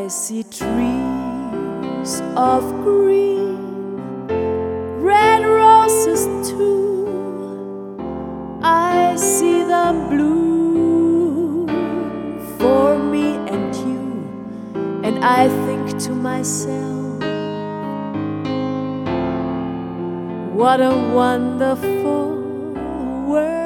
I see trees of green, red roses too. I see them bloom for me and you, and I think to myself, what a wonderful world.